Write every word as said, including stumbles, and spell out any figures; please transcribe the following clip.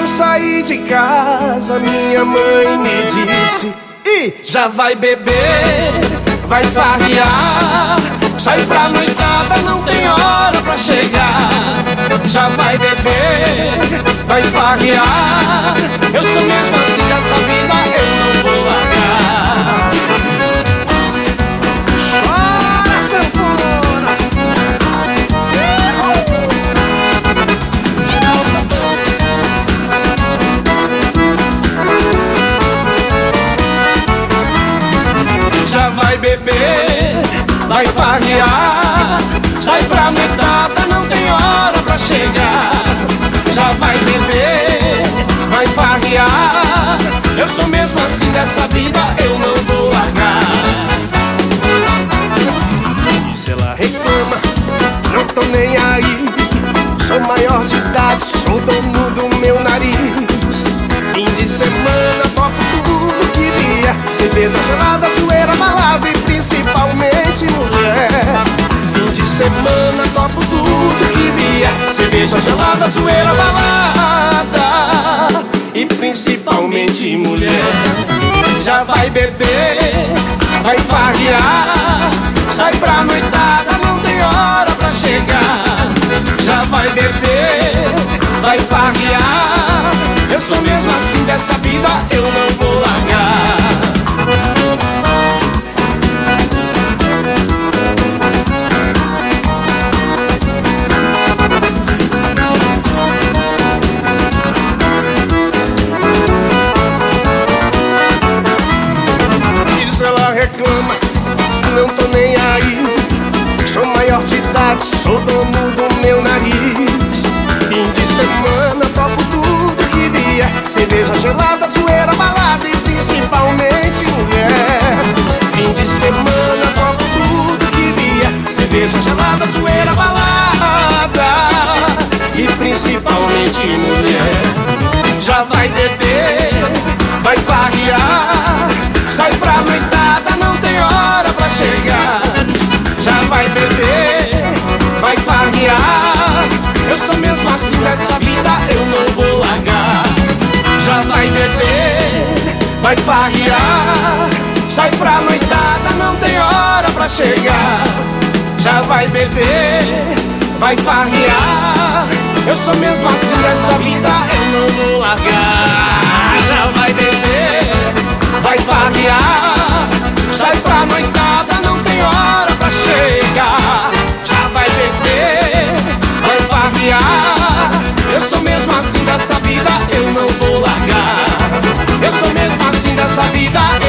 eu saí de casa, minha mãe me disse: Ih, já vai beber, vai farrear, sai pra noitada, não tem hora pra chegar. Já vai beber, vai farrear, eu sou mesmo assim dessa vida, eu não vou largar. Chora, sanfona! Já vai beber, vai farrear, sai pra noitada, não tem hora pra chegar. Já vai beber, vai farrear, eu sou mesmo assim dessa vida, eu não vou largar. Se ela reclama, não tô nem aí, sou maior de idade, sou dono do meu nariz. Fim de semana, topo tudo que vier, cerveja gelada, zoeira, balada e principalmente mulher. Fim de semana, topo tudo que vier, cerveja gelada, zoeira, balada e principalmente mulher. Já vai beber, vai farrear, sai pra noitada, não tem hora pra chegar. Já vai beber, vai farrear, eu sou mesmo assim dessa vida, eu não vou largar. Diz ela reclama, não tô nem aí, sou maior de idade, sou dono do meu nariz. Fim de semana, topo tudo que vier, cerveja gelada, zoeira, balada e principalmente mulher. Fim de semana, topo tudo que vier, cerveja gelada, zoeira, balada e principalmente mulher. Já vai beber, vai farrear, sai pra noitada, não tem hora pra chegar. Já vai beber, vai farrear, eu sou mesmo assim dessa vida, eu não vou largar. Já vai beber, vai farrear, sai pra noitada, não tem hora pra chegar. Já vai beber, vai farrear, eu sou mesmo assim dessa vida, eu não vou largar. Já vai beber, vai farrear, sai pra noitada, não tem hora pra chegar. Já vai beber, vai farrear, eu sou mesmo assim dessa vida, eu não vou largar. Eu sou mesmo assim dessa vida,